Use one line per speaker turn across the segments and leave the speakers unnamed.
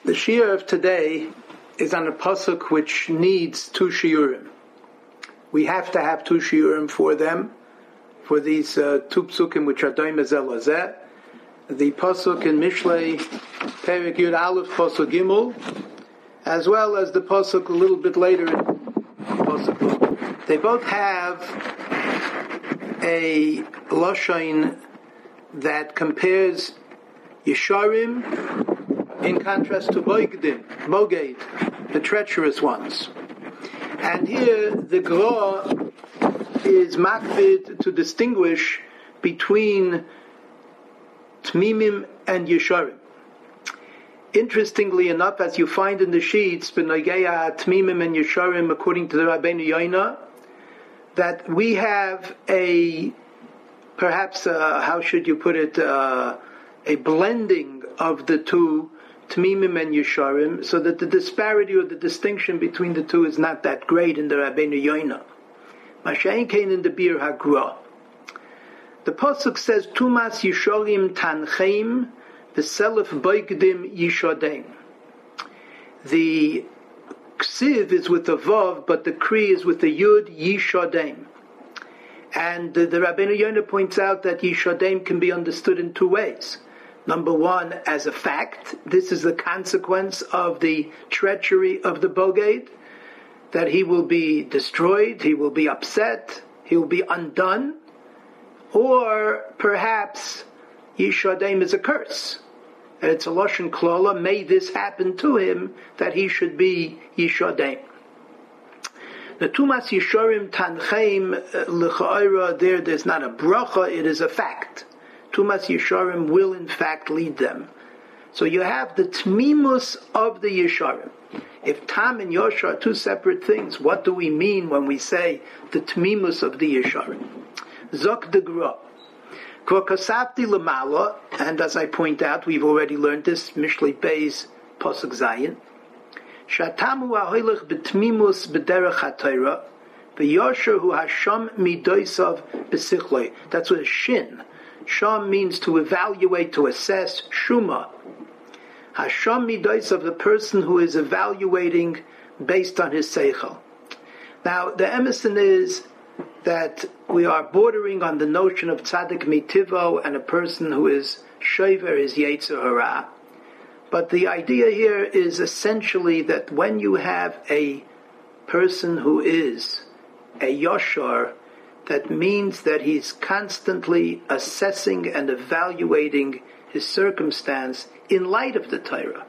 The shiur of today is on a pasuk which needs two shiurim. We have to have two shiurim for them, for these two psukim which are doim zel lazeh. The pasuk in Mishlei, Perek Yud Aleph, pasuk Gimel, as well as the pasuk a little bit later in pasuk. They both have a lashon that compares Yesharim in contrast to Boged, the treacherous ones. And here the Gra is makbid to distinguish between Tmimim and Yesharim. Interestingly enough, as you find in the sheets, B'nogeya Tmimim and Yesharim, according to the Rabbeinu Yoina, that we have how should you put it, a blending of the two, Tmimim and Yesharim, so that the disparity or the distinction between the two is not that great in the Rabbeinu Yoina. Mashayin Kain in the Bir HaGra. The pasuk says, Tumas Yesharim Tancheim V'selef Boigdim Yishadeim. The Ksiv is with the Vav, but the Kri is with the Yud, Yishadeim. And the Rabbeinu Yoina points out that Yishadeim can be understood in two ways. Number one, as a fact, this is the consequence of the treachery of the Boged, that he will be destroyed, he will be upset, he will be undone, or perhaps Yishadeim is a curse. And it's a Lashon Klola, may this happen to him, that he should be Yishadeim. The Tumas Yesharim Tancheim L'cha'ira, there's not a bracha, it is a fact. Tumas Yesharim will in fact lead them. So you have the Tmimus of the Yesharim. If Tam and Yosha are two separate things, what do we mean when we say the Tmimus of the Yesharim? Zok de Gra. Kvokasapti Lamala, and as I point out, we've already learned this, Mishlei Beis Pasuk Zayin. Shatamu ahoylech betmimus b'derech haTorah, v'yosher hu hasham midoisav b'sichloi. That's what a shin. Sham means to evaluate, to assess. Shuma. Hasham midoisav, the person who is evaluating based on his seichel. Now, the emerson is that we are bordering on the notion of tzaddik mitivo and a person who is shover his yetzer hara. But the idea here is essentially that when you have a person who is a yoshar, that means that he's constantly assessing and evaluating his circumstance in light of the Torah.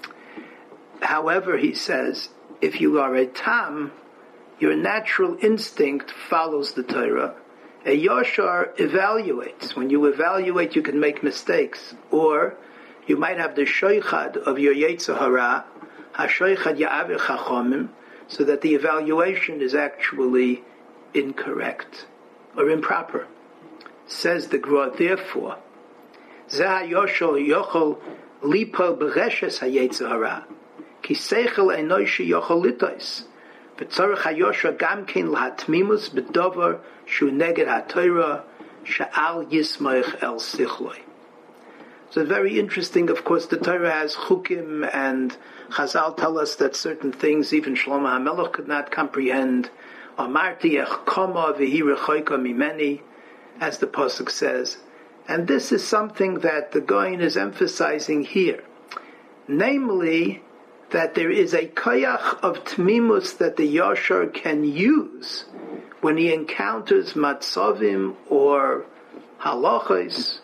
However, he says, if you are a tam, your natural instinct follows the Torah. A yoshar evaluates. When you evaluate, you can make mistakes. Or you might have the shoichad of your yetzer hara, ha-shoichad ya'avir chachomim, so that the evaluation is actually incorrect or improper. Says the Gra, therefore, Zeh yoshol yochol lipo b'reshes ha-yetzer hara, ki seichel enoishi yochol litos, v'tzorech ha-yosha gamkein l'hatmimus b'dover shu neged ha-Torah, sha'al yismoich el sichloi. So very interesting, of course, the Torah has chukim, and Chazal tell us that certain things even Shlomo HaMelech could not comprehend. Amarti echkoma v'hi rechoika mimeni, as the pasuk says. And this is something that the Gaon is emphasizing here. Namely, that there is a koyach of tmimus that the Yashar can use when he encounters matzavim or halachos,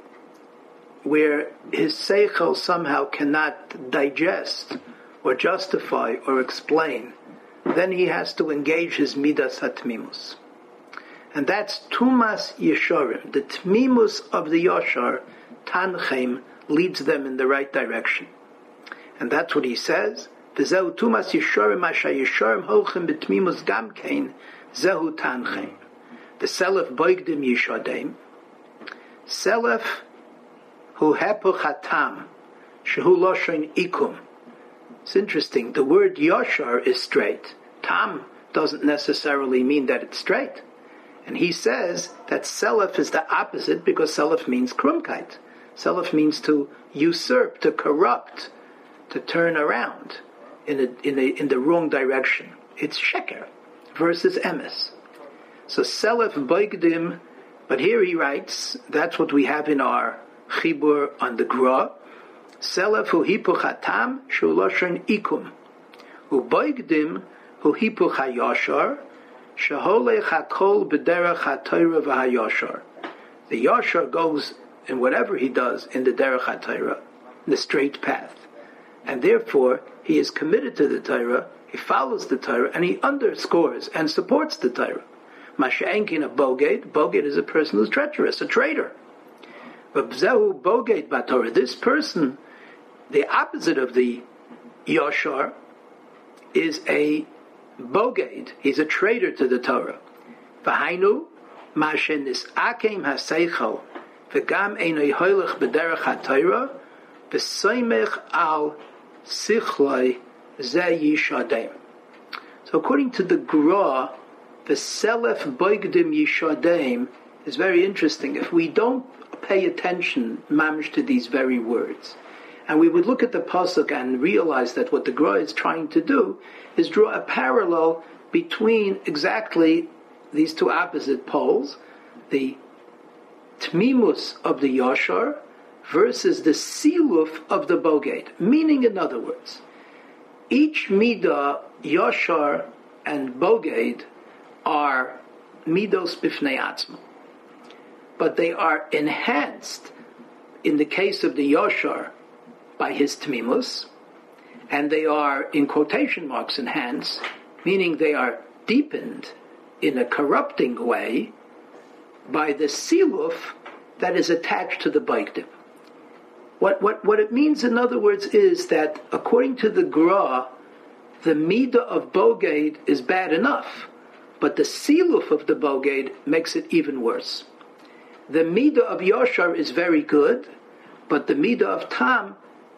where his seichel somehow cannot digest or justify or explain, then he has to engage his midas hatmimus. And that's Tumas Yesharim. The tmimus of the Yashar, Tanchem, leads them in the right direction. And that's what he says. V'zehu Tumas Yesharim asha Yesharim holchem b'tmimus gamkein, zehu Tanchem. The Selef boigdim Yishadeim. Selef hu hepuch hatam, shehu loshen ikum. It's interesting. The word Yashar is straight. Tam doesn't necessarily mean that it's straight. And he says that Selef is the opposite, because Selef means krumkeit. Selef means to usurp, to corrupt, to turn around in the wrong direction. It's sheker versus emes. So selef boigdim, but here he writes, that's what we have in our chibur on the gra. Selef hu hipuch hatam shu loshen ikum. Hu boigdim hu hipuch hayashar sheholech hakol b'derech haTorah v'hayashar. The yashar goes in whatever he does in the derech haTorah, the straight path. And therefore, he is committed to the Torah, he follows the Torah, and he underscores and supports the Torah. Masha'enkin a bogate is a person who's treacherous, a traitor. V'bzehu bogate b'Torah. This person, the opposite of the yashar, is a bogate. He's a traitor to the Torah. V'hainu ma'shenis akem ha'seichel v'gam einoi hoilech b'derech haTorah v'soimech al sichloi zeh yishadem. So according to the Gra, the selef boigdim yishadem is very interesting. If we don't pay attention, mamish, to these very words, and we would look at the pasuk and realize that what the Gra is trying to do is draw a parallel between exactly these two opposite poles, the tmimus of the yashar versus the siluf of the bogate. Meaning, in other words, each midah, yashar and bogate, are midos bifnei atzma, but they are enhanced in the case of the yashar by his tmimus, and they are, in quotation marks, enhanced, meaning they are deepened in a corrupting way by the siluf that is attached to the baigdim. What it means, in other words, is that according to the Gra, the midah of bogate is bad enough, but the siluf of the bogate makes it even worse. The midah of yashar is very good, but the midah of tam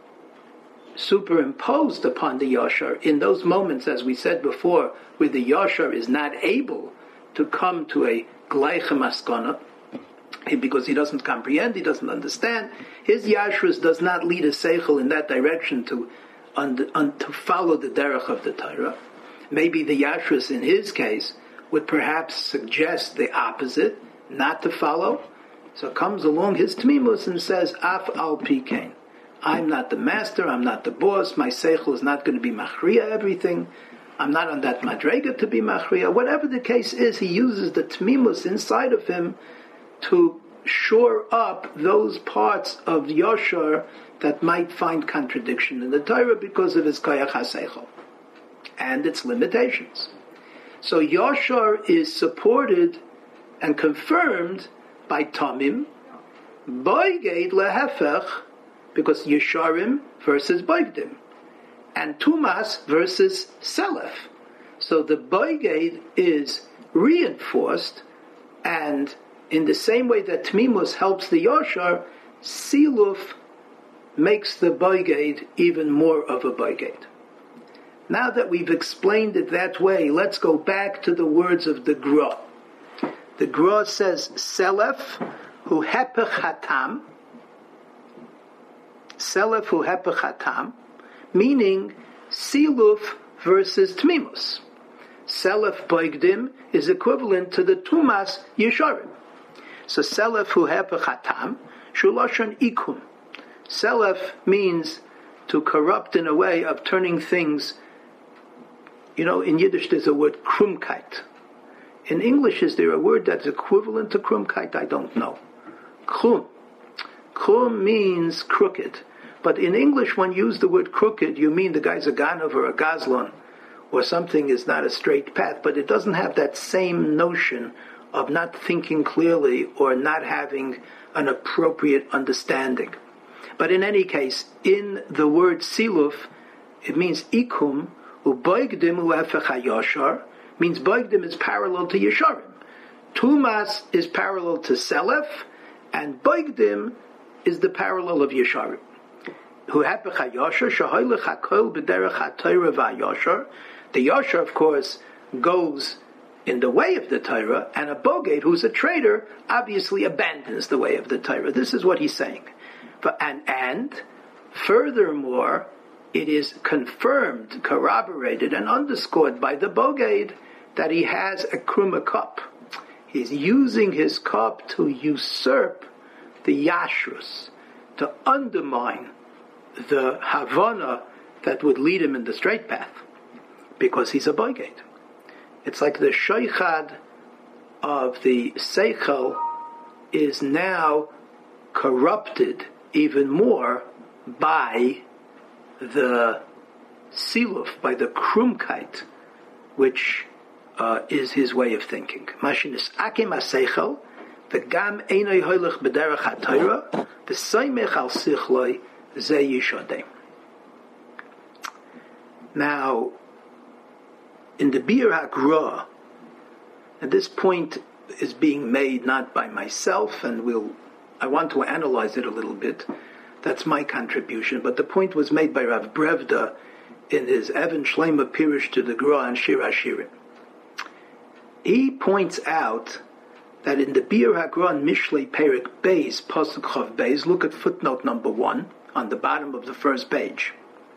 superimposed upon the yashar in those moments, as we said before, where the yashar is not able to come to a gleiche maskana, because he doesn't comprehend, he doesn't understand. His yashrus does not lead a seichel in that direction to follow the derech of the Torah. Maybe the yashrus in his case would perhaps suggest the opposite, not to follow. So comes along his tmimus and says, Af al pikein. I'm not the master, I'm not the boss, my seichel is not going to be machriya everything, I'm not on that madrega to be machriya. Whatever the case is, he uses the tmimus inside of him to shore up those parts of yashar that might find contradiction in the Torah because of his koyach haseichel and its limitations. So yashar is supported and confirmed by tamim, boiged lehefech, because yesharim versus boigdim, and tumas versus selef. So the boiged is reinforced, and in the same way that tmimus helps the yashar, siluf makes the boiged even more of a boiged. Now that we've explained it that way, let's go back to the words of the Gra. The Gra says, selef hu hepech hatam, selef hu hepech hatam, meaning siluf versus tmimus. Selef boigdim is equivalent to the tumas yesharim. So selef hu hepech hatam, shulashon ikum. Selef means to corrupt in a way of turning things. You know, in Yiddish there's a word krumkeit. In English, is there a word that's equivalent to krumkeit? I don't know. Krum. Krum means crooked. But in English, when you use the word crooked, you mean the guy's a ganav or a gazlan, or something is not a straight path, but it doesn't have that same notion of not thinking clearly or not having an appropriate understanding. But in any case, in the word siluf, it means ikum, uboigdim u'efech hayashar, means boigdim is parallel to yesharim. Tumas is parallel to selef, and boigdim is the parallel of yesharim. U'efech hayashar, shahoylech hakol b'derech haTorah v'hayashar. The yashar, of course, goes in the way of the Torah, and a bogate, who's a traitor, obviously abandons the way of the Torah. This is what he's saying. And furthermore, it is confirmed, corroborated, and underscored by the Boged that he has a kruma cup. He's using his cup to usurp the Yashrus, to undermine the Havana that would lead him in the straight path, because he's a Boged. It's like the Sheikhad of the Seichel is now corrupted even more by the Siluf, by the Krumkeit, which is his way of thinking. Mashinis akim aseichel, v'gam einay hoylech b'derech ha'torah, v'soymech al sichloi ze yishodem. Now, in the Bir HaGra, and this point is being made not by myself, and I want to analyze it a little bit. That's my contribution. But the point was made by Rav Brevda in his Evan Shlema Pirish to the Gra and Shir HaShirim. He points out that in the Bir HaGra and Mishlei Perik Beis, Pasuk Chav Beis, look at footnote number 1 on the bottom of the first page.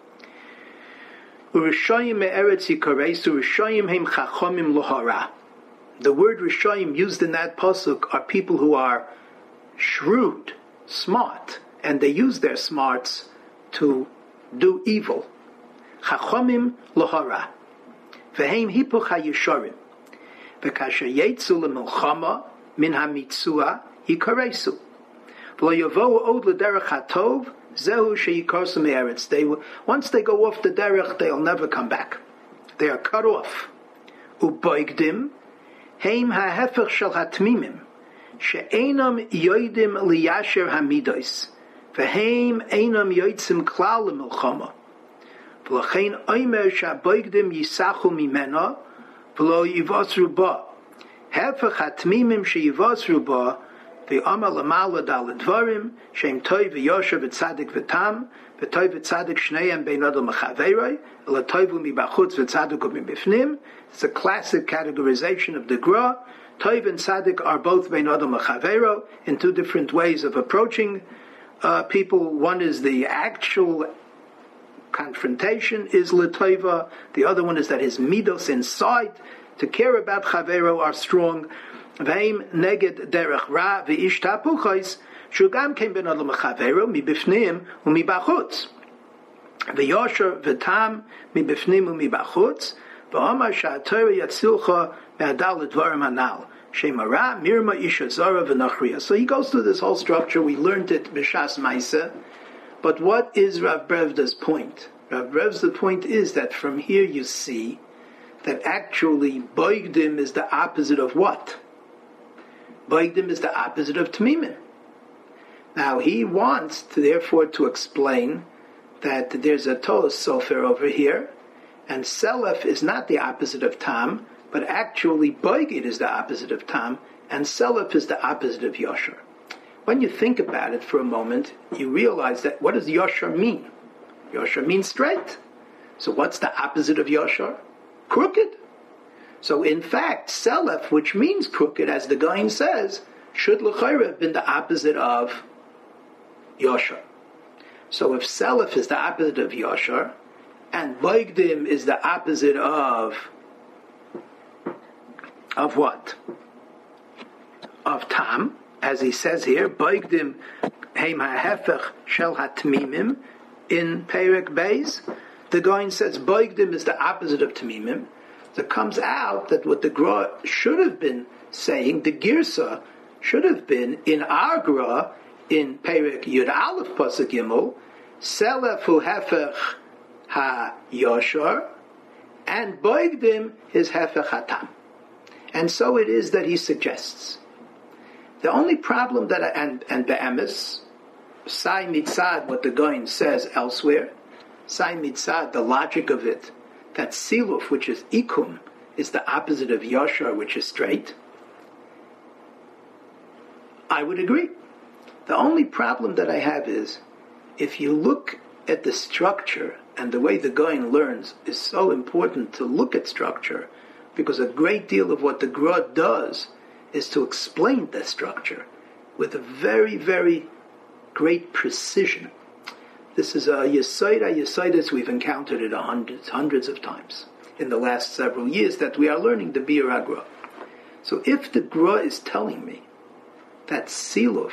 Urishayim me'eretz yikareis, urishayim heim chachomim lohara. The word Rishayim used in that pasuk are people who are shrewd, smart, and they use their smarts to do evil. Chachomim lohara. Veheim hipuch hayisharim. V'kasher yetzu lemilchama min hamitzua yikaresu. V'lo yavohu od l'derech hatov zehu sheyikarsu me'eretz. Once they go off the derech, they'll never come back. They are cut off. Uboigdim heim ha'hefech shel hatmimim she'enam yoidim liyasher hamidos v'heim enam yoitzim klal lemilchama v'lachein oimer she'aboigdim yisachu mimena v'lo yivasru ba hefech hatmimim sheyivasru ba v'amar lamala dal dvarim she'im toiv v'yosher v'tzadik v'tam v'toiv v'tzadik shneihem bein adam mechaveiroi l'toivu mibachutz v'tzadik mibifnim. It's a classic categorization of the Gra. Toiv and Tzadik are both bein adam mechaveiro in two different ways of approaching people. One is the actual confrontation is l'toiva. The other one is that his midos inside to care about chaveiro are strong. V'heim neged derech ra v'ish tapuchos shugam kem ben adam mechaveiro mibifnim umibachutz v'yosher v'tam mibifnim umibachutz. So he goes through this whole structure. We learned it b'shas Maisa. But what is Rav Brevda's point? Rav Brevda's point is that from here you see that actually Boigdim is the opposite of what? Boigdim is the opposite of Tmimim. Now he wants therefore to explain that there's a Tolos Sofer over here, and Selef is not the opposite of Tam, but actually Boigid is the opposite of Tam, and Selef is the opposite of Yosher. When you think about it for a moment, you realize that what does Yosher mean? Yosher means straight. So what's the opposite of Yosher? Crooked. So in fact, Selef, which means crooked, as the Gaon says, should l'chayra have been the opposite of Yosher. So if Selef is the opposite of Yosher, and Boigdim is the opposite of what? Of Tam, as he says here, Boigdim heim ha'hefech shel hatmimim in Perek Beis. The Gaon says Boigdim is the opposite of Tamimim. So it comes out that what the Gra should have been saying, the Girsa should have been in our Gra in Perek Yud Aleph Pasuk Gimel, Selef hu hefech ha-yoshar, and Boigdim is hefech hatam. And so it is that he suggests. The only problem that, and be'emes, Sai Mitzad, what the Gaon says elsewhere, Sai Mitzad, the logic of it, that Siluf, which is Ikum, is the opposite of Yoshar, which is straight, I would agree. The only problem that I have is, if you look at the structure, and the way the Gaon learns is so important to look at structure, because a great deal of what the Gra does is to explain the structure with a very, very great precision. This is a Yesoida we've encountered it hundreds of times in the last several years that we are learning the Bir HaGra. So if the Gra is telling me that Siluf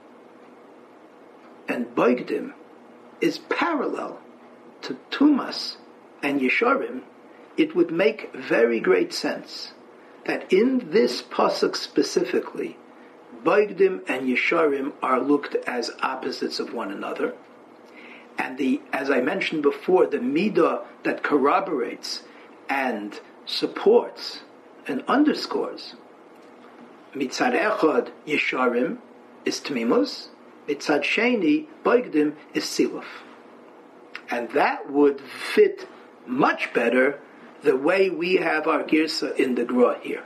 and Boigdim is parallel to Tumas and Yesharim, it would make very great sense that in this pasuk specifically, Boigdim and Yesharim are looked as opposites of one another. And as I mentioned before, the midah that corroborates and supports and underscores Mitzad Echad Yesharim is Tmimus, Mitzad Sheni Boigdim is Siluf. And that would fit much better the way we have our Girsa in the Gra here.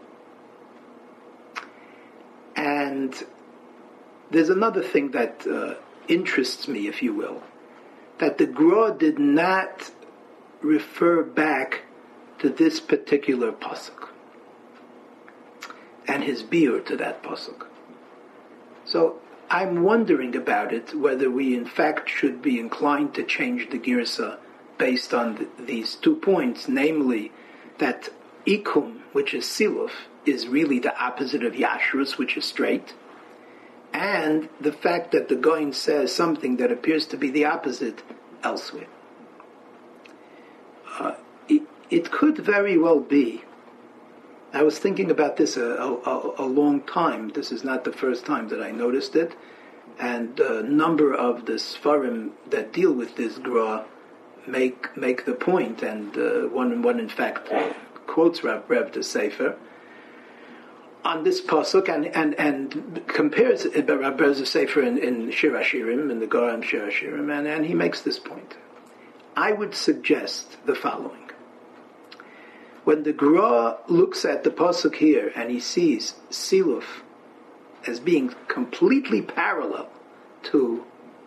And there's another thing that interests me, if you will, that the Gra did not refer back to this particular pasuk and his biur to that pasuk. So I'm wondering about it, whether we in fact should be inclined to change the Girsa based on these 2 points, namely that Ikum, which is Siluf, is really the opposite of Yashrus, which is straight, and the fact that the Goin says something that appears to be the opposite elsewhere. It could very well be. I was thinking about this a long time. This is not the first time that I noticed it, and a number of the Sfarim that deal with this Gra make the point, and one in fact quotes Rav the Sefer on this pasuk and compares Rav the Sefer in Shir Hashirim, in the Goram Shir Hashirim, and he makes this point. I would suggest the following. When the Gra looks at the pasuk here and he sees Siluf as being completely parallel to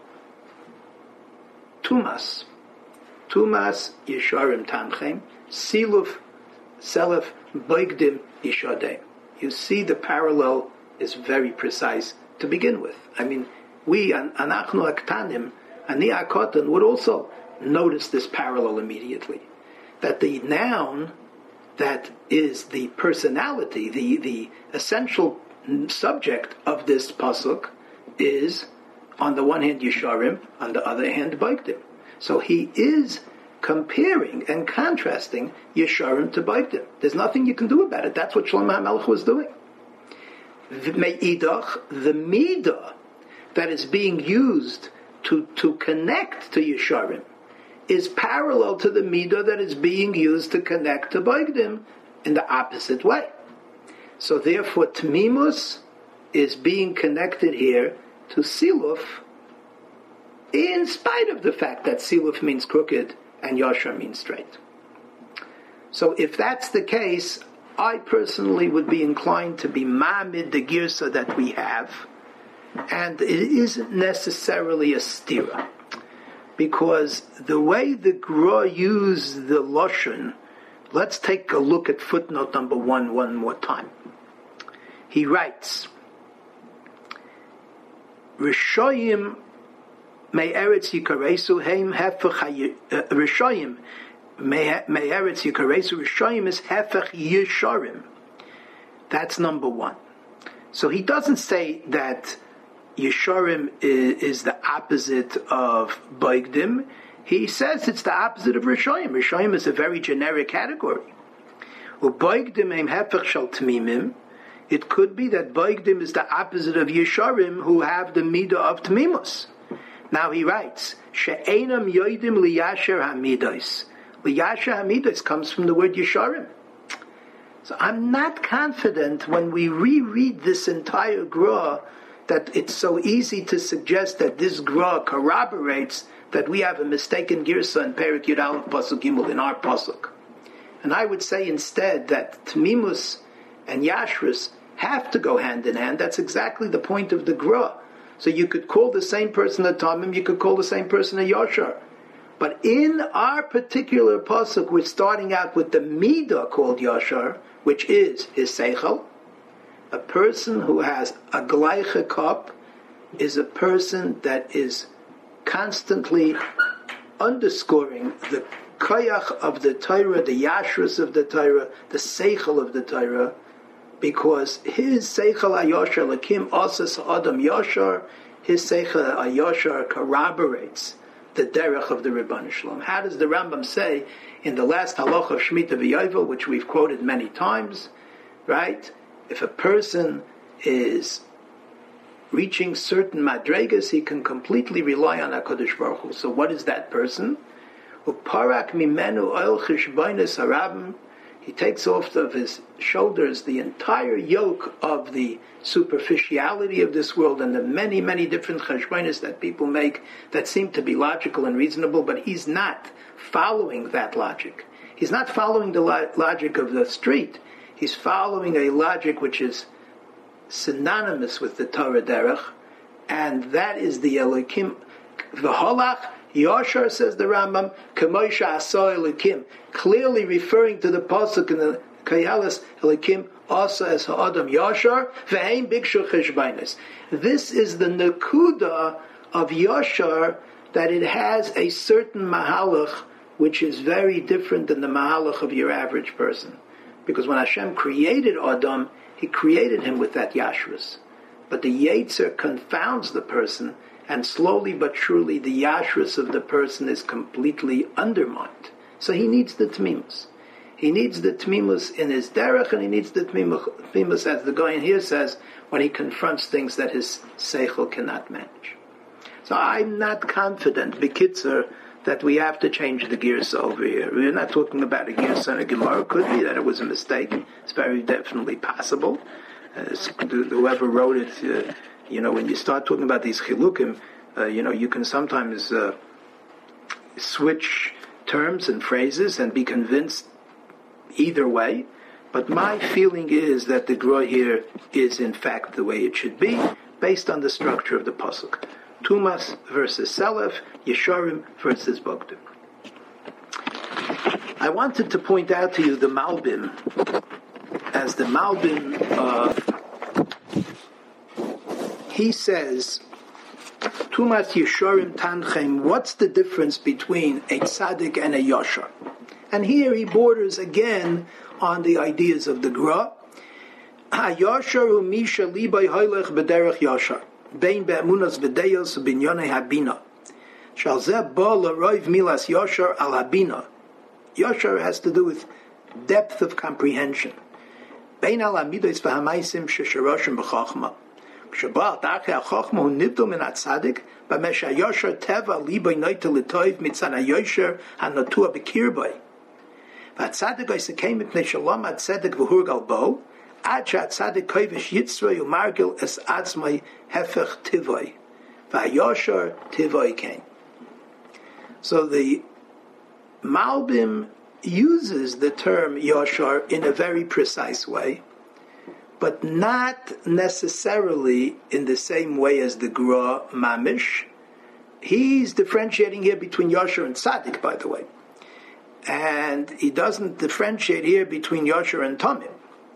Tumas Yesharim Tamchem, Siluf Selef Boigdim Yishadem. You see the parallel is very precise to begin with. I mean, we, Anachnu Aktanim, Ani Akotan, would also notice this parallel immediately. That the noun that is the personality, the essential subject of this pasuk is, on the one hand, Yesharim, on the other hand, Boigdim. So he is comparing and contrasting Yesharim to Boigdim. There's nothing you can do about it. That's what Shlomo HaMelech was doing. Me'idach, the midah that is being used to connect to Yesharim is parallel to the midah that is being used to connect to Boigdim in the opposite way. So therefore, Tmimus is being connected here to Siluf, in spite of the fact that Siluf means crooked and Yashar means straight. So if that's the case, I personally would be inclined to be Ma'amid, the Girsa that we have, and it isn't necessarily a stira. Because the way the Gra used the Lashon, let's take a look at footnote number 1 more time. He writes, Rishoyim me'eretz yikaresu heim hefech Rishoyim me'eretz yikaresu Rishoyim is hefech Yesharim. That's number 1. So he doesn't say that Yesharim is the opposite of Boigdim. He says it's the opposite of Rishoyim. Rishoyim is a very generic category. Boigdim heim hefech shel Tmimim. It could be that Boigdim is the opposite of Yesharim, who have the midah of Tmimus. Now he writes, She'enam yoidim liyasher hamidos. Liyasher hamidos comes from the word Yesharim. So I'm not confident when we reread this entire Gra that it's so easy to suggest that this Gra corroborates that we have a mistaken Girsa in Perik Yud Aleph Pasuk Gimel in our Pasuk. And I would say instead that Tmimus and Yashrus have to go hand in hand. That's exactly the point of the Gra. So you could call the same person a Tamim, you could call the same person a Yashar. But in our particular pasuk, we're starting out with the Midah called Yashar, which is his Seichel. A person who has a Gleiche Kop is a person that is constantly underscoring the koyach of the Torah, the yashrus of the Torah, the seichel of the Torah, because his seichel ayoshar lakim asas adam yoshar, his seichel ayoshar corroborates the derech of the Rebbeinu Shalom. How does the Rambam say in the last halacha of Shemitah v'Yovel, which we've quoted many times, right? If a person is reaching certain madregas, he can completely rely on HaKadosh Baruch Hu. So what is that person? Uparak mimenu oil chishbainis harabim. He takes off of his shoulders the entire yoke of the superficiality of this world and the many, many different cheshbainis that people make that seem to be logical and reasonable, but he's not following that logic. He's not following the logic of the street. He's following a logic which is synonymous with the Torah derech, and that is the Elokim v'holach Yoshar, says the Rambam, Kamoisha Asa Elokim, clearly referring to the pasuk in the Kayalas Elokim Asa as Ha'adam Yoshar v'heim bikshu cheshbainis. This is the nekuda of Yoshar, that it has a certain mahalach which is very different than the mahalach of your average person. Because when Hashem created Adam, He created him with that yashrus. But the Yetzer confounds the person, and slowly but surely the yashrus of the person is completely undermined. So he needs the tmimus. He needs the tmimus in his derech, and he needs the tmimus, as the Goyen here says, when he confronts things that his seichel cannot manage. So I'm not confident, B'kitzer, that we have to change the gears over here. We're not talking about a gears on a Gemara. It could be that it was a mistake. It's very definitely possible. Whoever wrote it, when you start talking about these chilukim, you can sometimes switch terms and phrases and be convinced either way. But my feeling is that the Gra here is in fact the way it should be, based on the structure of the pasuk. Tumas versus Selef, Yesharim versus Bogdim. I wanted to point out to you the Malbim, as the Malbim, he says, Tumas Yesharim Tanchem, what's the difference between a tzaddik and a Yashar? And here he borders again on the ideas of the Gra. Ha-Yashar hu misha libay hoylech b'derech Yashar. Bein be'emunas v'deyos b'inyonei habina. Shal zeh bo l'roiv milas Yashar al habina. Yashar has to do with depth of comprehension. Bein al amidos v'hamaisim shesharoshim b'chachma. K'shabal ta'achei ha'chachma hu nibdo min ha'tzadik b'mesh ha'yashar teva libay noita l'toiv mitzan ha'yashar ha'notua b'kirbay. V'atzadik oisekei mipnei shalom ha'tzadik v'hurgal bo. Ad she'atzadik koivish yitzroi u'margil es atzmai hefech tivoi. V'ha'yoshar tivoi kein. So the Malbim uses the term Yoshar in a very precise way, but not necessarily in the same way as the Gra Mamish. He's differentiating here between Yoshar and Tzadik, by the way. And he doesn't differentiate here between Yoshar and Tamim.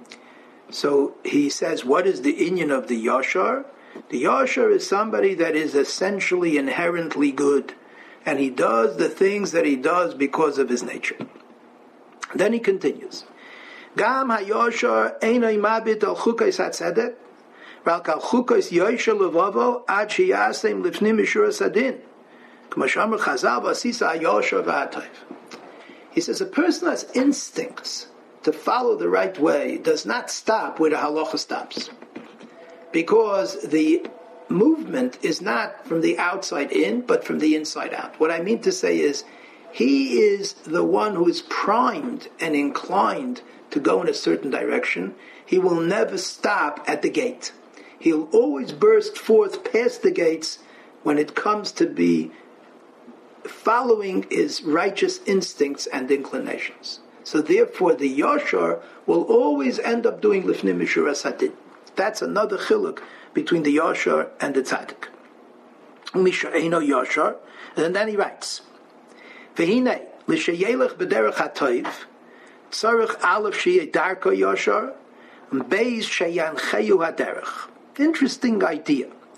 So he says, what is the inyan of the Yashar? The Yashar is somebody that is essentially inherently good, and he does the things that he does because of his nature. Then he continues, Gam ha-Yashar eino imabit al chukos ha-tzedek, val kal chukos yoshar levavo ad sheyasem lifnim mishuras adin. K'mo she'amar Chazal v'asisa ha-Yashar v'hatayv. He says, a person has instincts to follow the right way does not stop where the halacha stops. Because the movement is not from the outside in, but from the inside out. What I mean to say is, he is the one who is primed and inclined to go in a certain direction. He will never stop at the gate. He'll always burst forth past the gates when it comes to be following his righteous instincts and inclinations. So therefore, the Yashar will always end up doing Lifnim Mishuras Hadin. That's another chiluk between the Yashar and the Tzaddik. Misha Eino Yashar, and then he writes, V'hinei, l'sheyelech b'derech ha'toiv, tzarech aleph sheyeh darko Yashar, and beis sheyancheyu ha'derech. Interesting idea.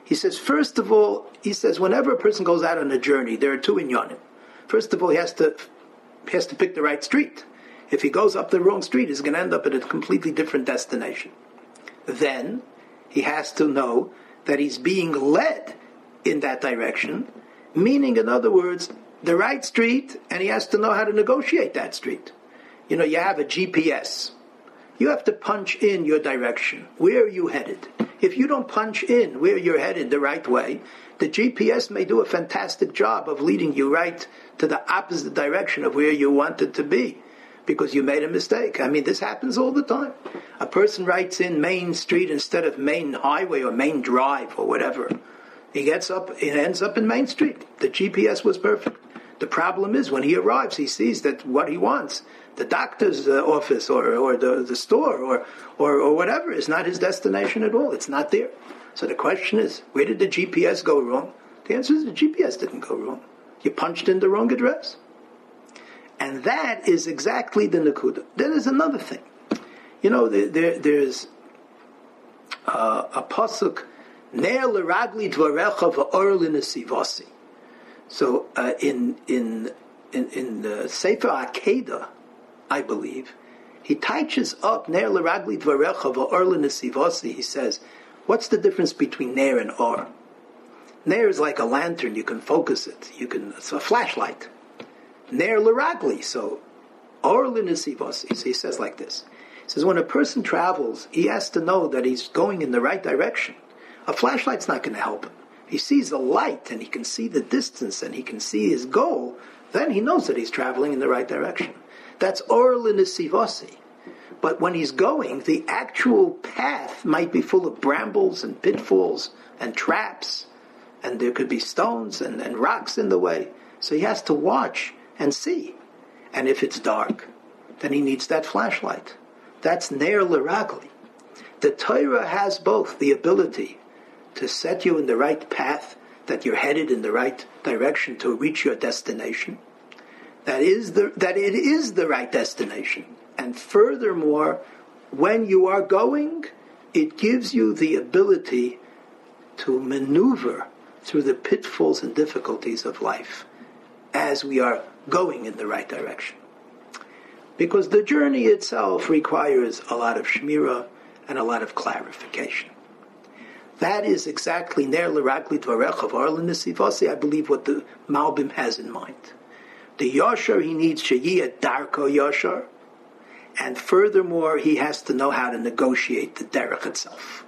He says, first of all, whenever a person goes out on a journey, there are two inyanim. First of all, he has to pick the right street. If he goes up the wrong street, he's going to end up at a completely different destination. Then, he has to know that he's being led in that direction, meaning, in other words, the right street, and he has to know how to negotiate that street. You have a GPS. You have to punch in your direction. Where are you headed? If you don't punch in where you're headed the right way, the GPS may do a fantastic job of leading you right to the opposite direction of where you wanted to be, because you made a mistake. I mean, this happens all the time. A person writes in Main Street instead of Main Highway or Main Drive or whatever. He ends up in Main Street. The GPS was perfect. The problem is when he arrives, he sees that what he wants, the doctor's office or the store or whatever, is not his destination at all. It's not there. So the question is, where did the GPS go wrong? The answer is the GPS didn't go wrong. You punched in the wrong address. And that is exactly the Nakuda. Then there's another thing. There's a pasuk, Ner l'ragli dvarecha v'or l'nesivasi. So in the Sefer Akedah, I believe, he touches up Ner l'ragli dvarecha v'or l'nesivasi. He says, what's the difference between Ner and Or? Ner is like a lantern. You can focus it. It's a flashlight. Ner l'ragli. So Or l'nesivasi. So he says like this. He says when a person travels, he has to know that he's going in the right direction. A flashlight's not going to help him. If he sees the light and he can see the distance and he can see his goal, then he knows that he's traveling in the right direction. That's Or l'nesivasi. But when he's going, the actual path might be full of brambles and pitfalls and traps, and there could be stones and rocks in the way. So he has to watch and see. And if it's dark, then he needs that flashlight. That's Ner l'ragli. The Torah has both the ability to set you in the right path, that you're headed in the right direction to reach your destination. That it is the right destination. And furthermore, when you are going, it gives you the ability to maneuver through the pitfalls and difficulties of life as we are going in the right direction. Because the journey itself requires a lot of shmirah and a lot of clarification. That is exactly Ner l'ragli dvarecha v'or l'nesivasi, I believe, what the Malbim has in mind. The Yashar, he needs sheyiyah darko Yashar, and furthermore, he has to know how to negotiate the derech itself.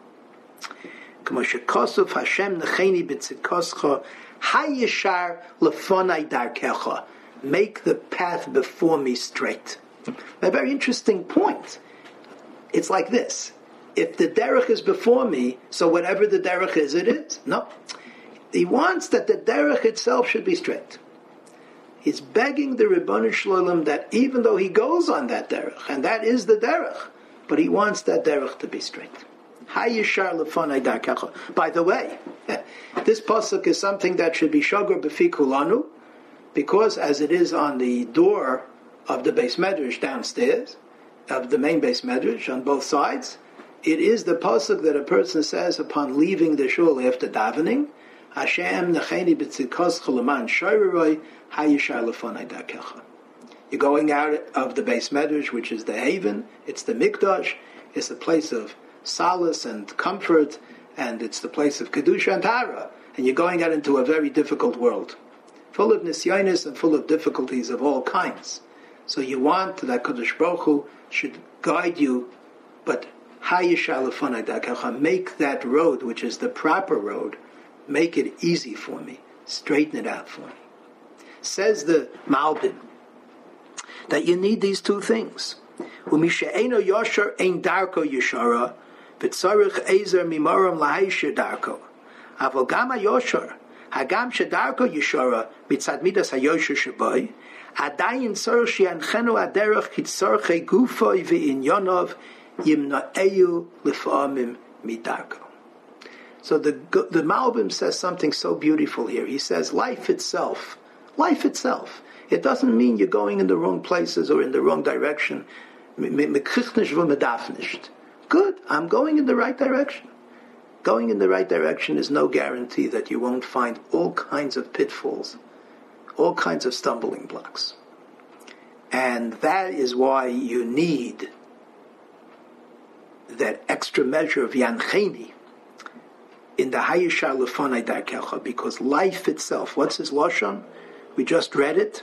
K'mo shekosuf Hashem necheni b'tzidkoscha hayishar lefonai darkecha. Make the path before me straight. A very interesting point. It's like this. If the derech is before me, so whatever the derech is, it is. No. He wants that the derech itself should be straight. He's begging the Ribbonu Shloim that even though he goes on that derech, and that is the derech, but he wants that derech to be straight. Hayishar lefonai darkecha. By the way, this pasuk is something that should be shogar b'fi kulanu, because as it is on the door of the Beis Medrash downstairs, of the main Beis Medrash on both sides, it is the pasuk that a person says upon leaving the shul after davening, Hashem necheni b'tzidkoscha l'man shoyroi hayishar lefonai darkecha. You're going out of the Beis Medrash, which is the haven, it's the mikdash, it's the place of solace and comfort, and it's the place of kedusha and tara, and you're going out into a very difficult world, full of nisyonis and full of difficulties of all kinds. So you want that Kadosh Baruch Hu should guide you, but hayishar lefonai darkecha, make that road, which is the proper road, make it easy for me, straighten it out for me. Says the Malbim that you need these two things. Umishe'eno yashar ein darko yeshara, v'tzarich ezer mimaram lahayshir darko. Aval gam ha'yoshar, hagam shedarko yeshara, mitzad midas ha'yosher shaboy, adayin tzarich she'anchenu aderech kitzarchei gufoi v'inyanov yimna'eyu lefa'amim midarko. So the Malbim says something so beautiful here. He says life itself, it doesn't mean you're going in the wrong places or in the wrong direction. Good, I'm going in the right direction. going in the right direction is no guarantee that you won't find all kinds of pitfalls, all kinds of stumbling blocks. And that is why you need that extra measure of Yancheni in the Hayishar Lefonai Darkecha, because life itself, what's his Lashon? We just read it.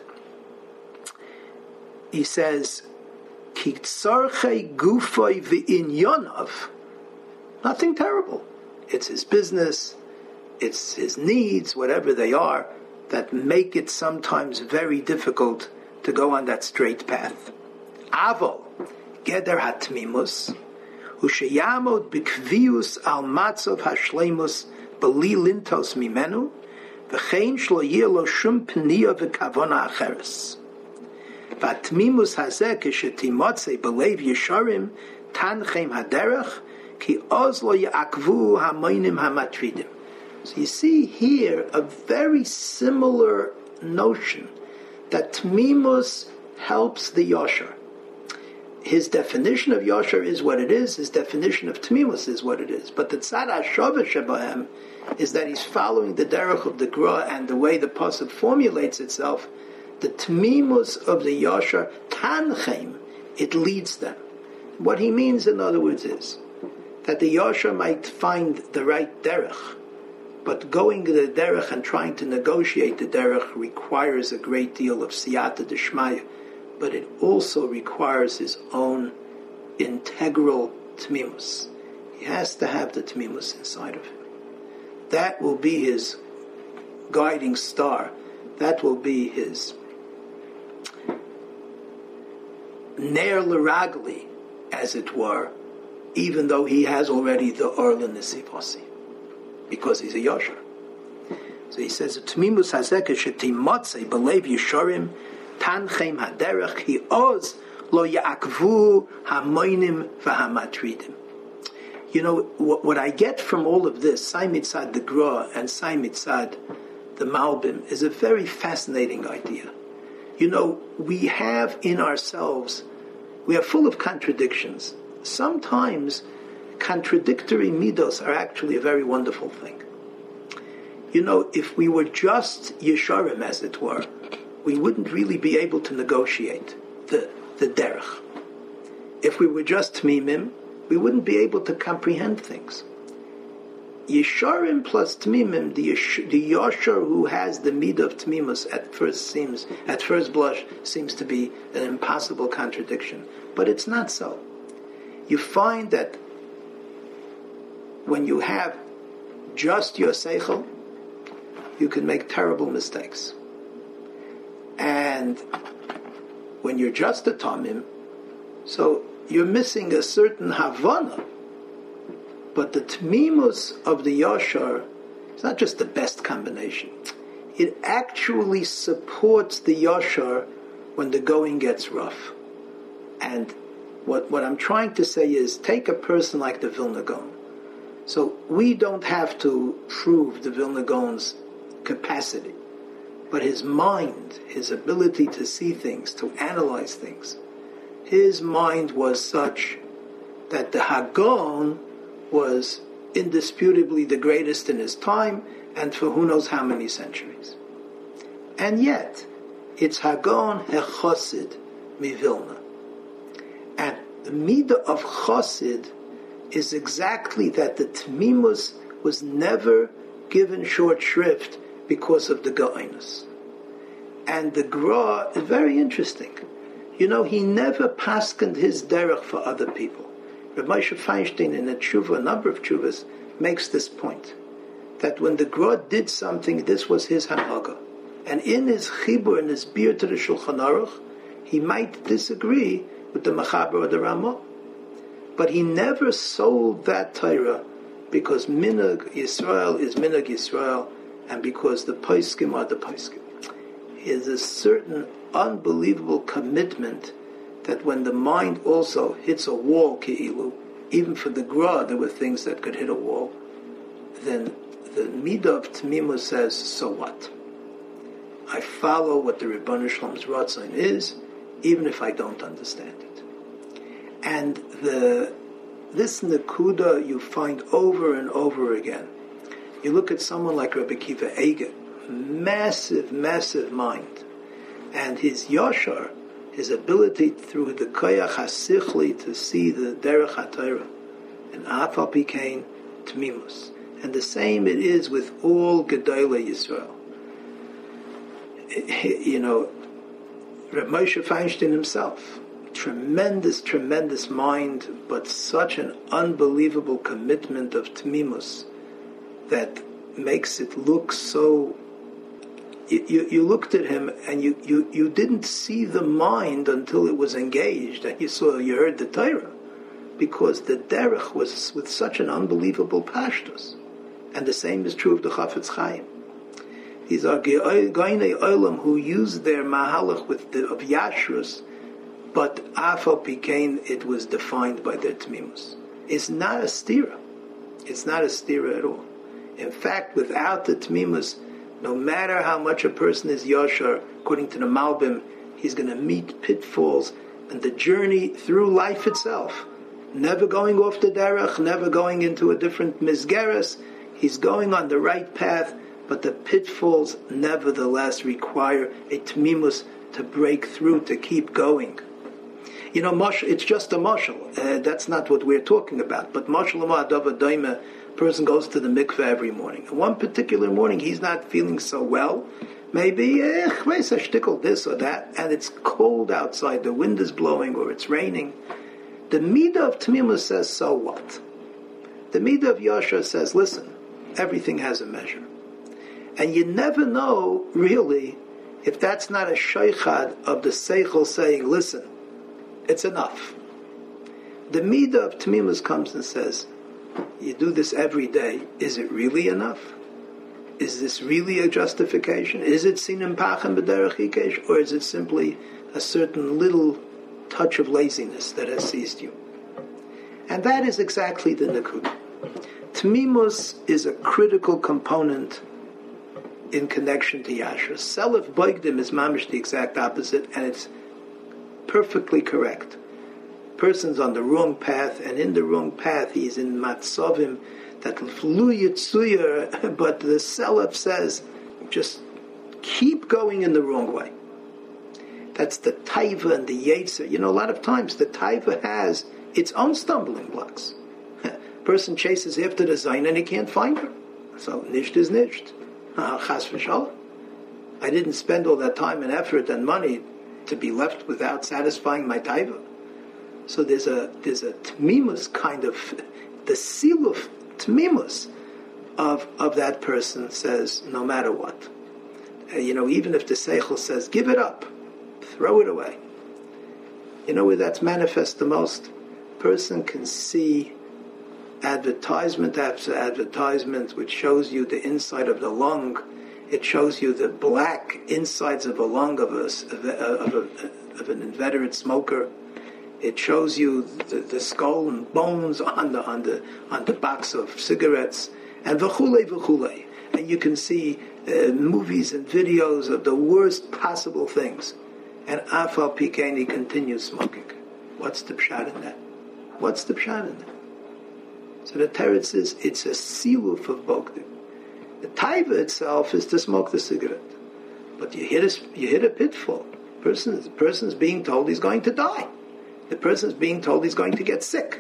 He says, Ki tzarchei gufay v'inyonav. Nothing terrible. It's his business, it's his needs, whatever they are, that make it sometimes very difficult to go on that straight path. Avol, geder hatmimus, u'sheyamod b'kvius al matzov hashleimus b'li lintos mimenu, v'chein shlo yeh lo shum pniya v'kavona acheres. V'atmimus hazeh kishetimotze b'lev yesharim tanchem haderech ki oz lo ya'akvu hamoinim hamatridim. So you see here a very similar notion that Tmimus helps the Yashar. His definition of Yashar is what it is, his definition of Tmimus is what it is. But the Tzad HaShavah Shebahem is that he's following the derech of the Gra and the way the Pasuk formulates itself. The Tmimus of the Yashar, Tanchem, it leads them. What he means, in other words, is that the Yashar might find the right derech, but going to the derech and trying to negotiate the derech requires a great deal of siyata d'shmaya, but it also requires his own integral tmimus. He has to have the tmimus inside of him. That will be his guiding star. That will be his ner l'ragli, as it were, even though he has already the orla nisivasi, because he's a Yashar. So he says, Tmimus hazeh shetimotze b'lev yesharim tanchem haderech ki oz lo ya'akvu hamoinim v'hamatridim. You know, what I get from all of this, Sai Mitzad the Gra and Sai Mitzad the Malbim, is a very fascinating idea. You know, we have in ourselves, we are full of contradictions. Sometimes contradictory midos are actually a very wonderful thing. You know, if we were just Yesharim, as it were, we wouldn't really be able to negotiate the derech. If we were just Tmimim, we wouldn't be able to comprehend things. Yesharim plus Tmimim, the Yashar who has the midah of Tmimus at first blush seems to be an impossible contradiction. But it's not so. You find that when you have just your seichel, you can make terrible mistakes. And when you're just a tamim, so you're missing a certain havana. But the tmimus of the yashar is not just the best combination. It actually supports the yashar when the going gets rough. And what I'm trying to say is, take a person like the Vilna Gaon. So we don't have to prove the Vilna Gaon's capacity, but his mind, his ability to see things, to analyze things, his mind was such that the Hagon was indisputably the greatest in his time and for who knows how many centuries. And yet, it's Hagon HeChosid MiVilna. And the midah of Chosid is exactly that the Tmimus was never given short shrift because of the Ga'inus. And the Gra is very interesting. You know, he never paskened his derech for other people. Reb Moshe Feinstein in a tshuva, a number of tshuvas, makes this point, that when the Gra did something, this was his hanhaga. And in his chibur, in his bir to the Shulchan Aruch, he might disagree with the Mechaber or the Ramah. But he never sold that Torah because Minhag Yisrael is Minhag Yisrael and because the Poskim are the Poskim. He has a certain unbelievable commitment that when the mind also hits a wall, Ki'ilu, even for the Gra there were things that could hit a wall, then the Midah of Tmimus says, so what? I follow what the Rebbeinu Shalom's Ratzon is, even if I don't understand it. And the this Nakuda you find over and over again. You look at someone like Rabbi Kiva Eger, massive, massive mind, and his Yashar, his ability through the Koyach HaSichli to see the Derech HaTorah, and Afal Pikein Tmimus. And the same it is with all Gedolei Yisrael. You know, Reb Moshe Feinstein himself, tremendous, tremendous mind, but such an unbelievable commitment of Tmimus that makes it look so... You looked at him and you didn't see the mind until it was engaged, and you heard the Torah, because the derech was with such an unbelievable pashtus. And the same is true of the Chafetz Chaim. These are Gainei Olam who use their mahalach of Yashrus, but Afal Pikein, it was defined by their Tmimus. It's not a stira. It's not a stira at all. In fact, without the Tmimus, no matter how much a person is Yashar, according to the Malbim, he's going to meet pitfalls and the journey through life itself. Never going off the derech, never going into a different misgeres. He's going on the right path, but the pitfalls nevertheless require a tmimus to break through, to keep going. You know, it's just a mashal. That's not what we're talking about. But mashal ma'adava daima, person goes to the mikveh every morning. And one particular morning, he's not feeling so well. Maybe a shtickle this or that, and it's cold outside. The wind is blowing, or it's raining. The midah of tmimus says, so what? The midah of Yashar says, listen, everything has a measure. And you never know, really, if that's not a shaychad of the seichel saying, listen, it's enough. The midah of tmimus comes and says, you do this every day, is it really enough? Is this really a justification? Is it sinim pachem b'derech hikesh, or is it simply a certain little touch of laziness that has seized you? And that is exactly the nakuda. Tmimus is a critical component in connection to Yashar. Selef Boigdim is mamish the exact opposite, and it's perfectly correct. Person's on the wrong path, and in the wrong path he's in matzovim that flu yitzuyer, but the Selef says, just keep going in the wrong way. That's the taiva and the yetzer. You know, a lot of times the taiva has its own stumbling blocks. Person chases after the zayin and he can't find her. So nisht is nisht. Chas v'shalom. I didn't spend all that time and effort and money to be left without satisfying my taiva. So there's a tmimus kind of, the siluf tmimus of that person says, no matter what. Even if the seichel says, give it up, throw it away. You know where that's manifest the most? Person can see advertisement after advertisement which shows you the inside of the lung. It shows you the black insides of a lung of an inveterate smoker. It shows you the skull and bones on the box of cigarettes, and v'chulei. And you can see movies and videos of the worst possible things. And Afal Pikein, he continues smoking. What's the pshat in that? What's the pshat in that? So the teretz is, it's a siluf of bogdim. The taiva itself is to smoke the cigarette, but you hit a pitfall. The person is being told he's going to die. The person is being told he's going to get sick.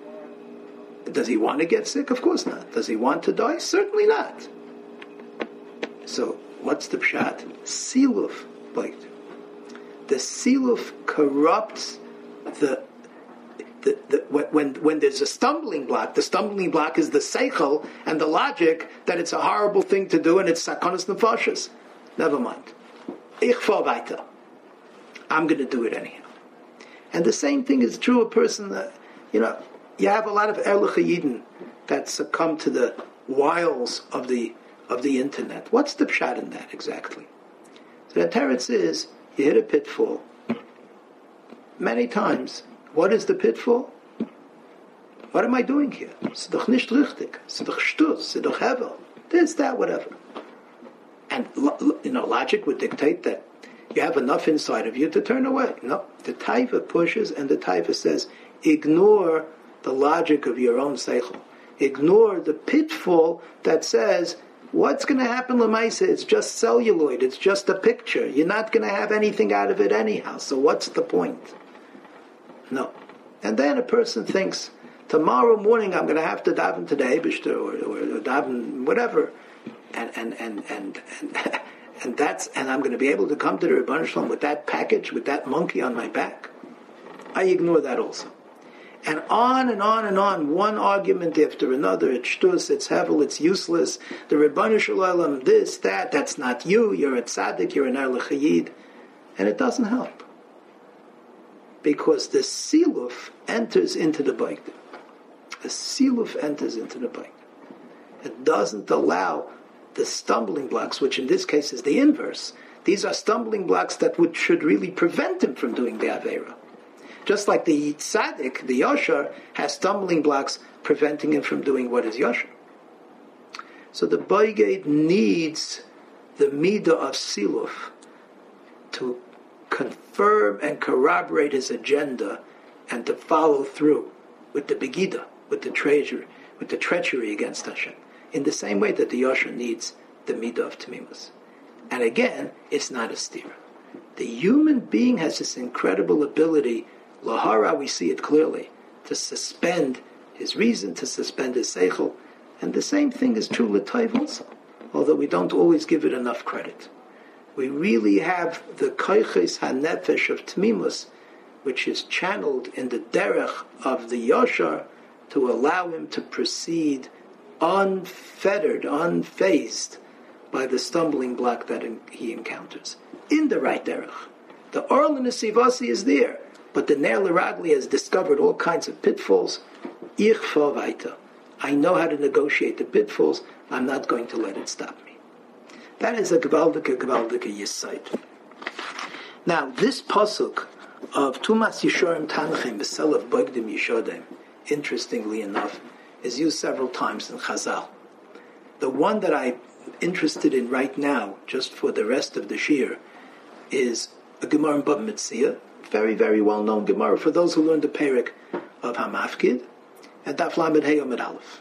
Does he want to get sick? Of course not. Does he want to die? Certainly not. So what's the pshat? Siluf bogdim. The siluf corrupts when there's a stumbling block. The stumbling block is the seichel and the logic that it's a horrible thing to do and it's sakonas nefashos. Never mind. Ich fahr weiter. I'm going to do it anyhow. And the same thing is true of a person that, you have a lot of Erlich Yidden that succumb to the wiles of the internet. What's the pshat in that exactly? So the teretz is, you hit a pitfall. Many times, what is the pitfall? What am I doing here? It's doch nicht richtig. It's doch shtuz. It's doch hevel. This, that, whatever. And logic would dictate that you have enough inside of you to turn away. No, the taiva pushes, and the taiva says, ignore the logic of your own seichel. Ignore the pitfall that says, what's going to happen, Lamaisa? It's just celluloid. It's just a picture. You're not going to have anything out of it anyhow. So what's the point? No. And then a person thinks, tomorrow morning I'm going to have to daven to the Eibishter or daven whatever, and I'm going to be able to come to the Rebbeinu Shalom with that package, with that monkey on my back. I ignore that also. And on and on and on, one argument after another. It's shtus, it's hevel, it's useless. The Rebbeinu Shalom, this, that, that's not you. You're a tzaddik, you're an er l'chayid. And it doesn't help. Because the siluf enters into the baik. The siluf enters into the baik. It doesn't allow the stumbling blocks, which in this case is the inverse. These are stumbling blocks that should really prevent him from doing the Aveira. Just like the tzaddik, the yashar, has stumbling blocks preventing him from doing what is yashar. So the Baigate needs the midah of siluf to confirm and corroborate his agenda and to follow through with the begida, with the treachery against Hashem, in the same way that the yashar needs the midah of tmimus. And again, it's not a stira. The human being has this incredible ability, lahara, we see it clearly, to suspend his reason, to suspend his seichel, and the same thing is true l'tayv also, although we don't always give it enough credit. We really have the koiches hanefesh of tmimus, which is channeled in the derech of the yashar to allow him to proceed unfettered, unfazed by the stumbling block that he encounters, in the right derech. The Orla Nesivasi is there, but the Ner L'Ragli has discovered all kinds of pitfalls. Ich fahr weiter. I know how to negotiate the pitfalls. I'm not going to let it stop me. That is a gewaldige yesait. Now, this pasuk of Tumas Yishorim Tanachim V'Selav Bogdim Yishodem, interestingly enough, is used several times in Chazal. The one that I'm interested in right now, just for the rest of the shir, is a Gemara in Bava Metzia, very, very well-known Gemara for those who learn the Perek of Hamafkid, and Daf Lamed Hey Amud Aleph.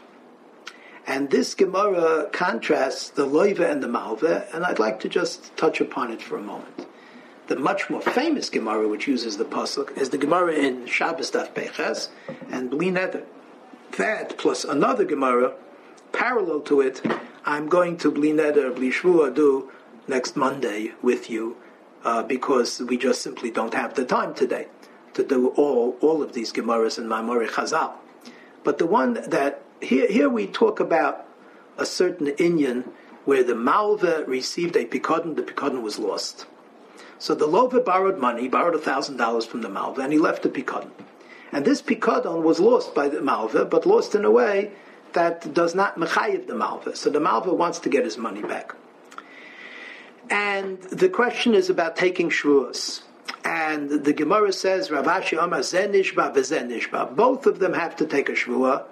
And this Gemara contrasts the Loiva and the Malva, and I'd like to just touch upon it for a moment. The much more famous Gemara, which uses the pasuk, is the Gemara in Shabbos Daf Peches and Bli Neder. That plus another Gemara parallel to it, I'm going to Bli Neder, Bli Shvua do next Monday with you, because we just simply don't have the time today to do all of these Gemaras and Ma'amorei Chazal. But the one that here we talk about a certain inyan where the Malva received a pikadon, the pikadon was lost. So the Lova borrowed $1,000 from the Malva, and he left the pikadon. And this pikadon was lost by the Malva, but lost in a way that does not mechayiv the Malva. So the Malva wants to get his money back. And the question is about taking shvuos. And the Gemara says, Rav Ashi Amar Zen Nishba v'Zen Nishba. Both of them have to take a shvua.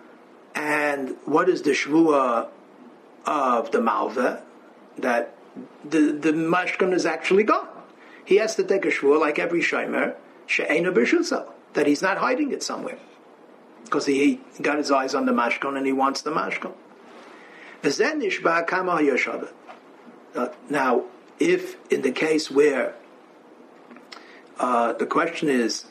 And what is the shvua of the Malva? That the mashkan is actually gone. He has to take a shvua like every shomer, she'eina b'shusa, that he's not hiding it somewhere. Because he got his eyes on the mashkan and he wants the mashkan. V'Zen Nishba kama hayoshavet. Now, if in the case where the question is,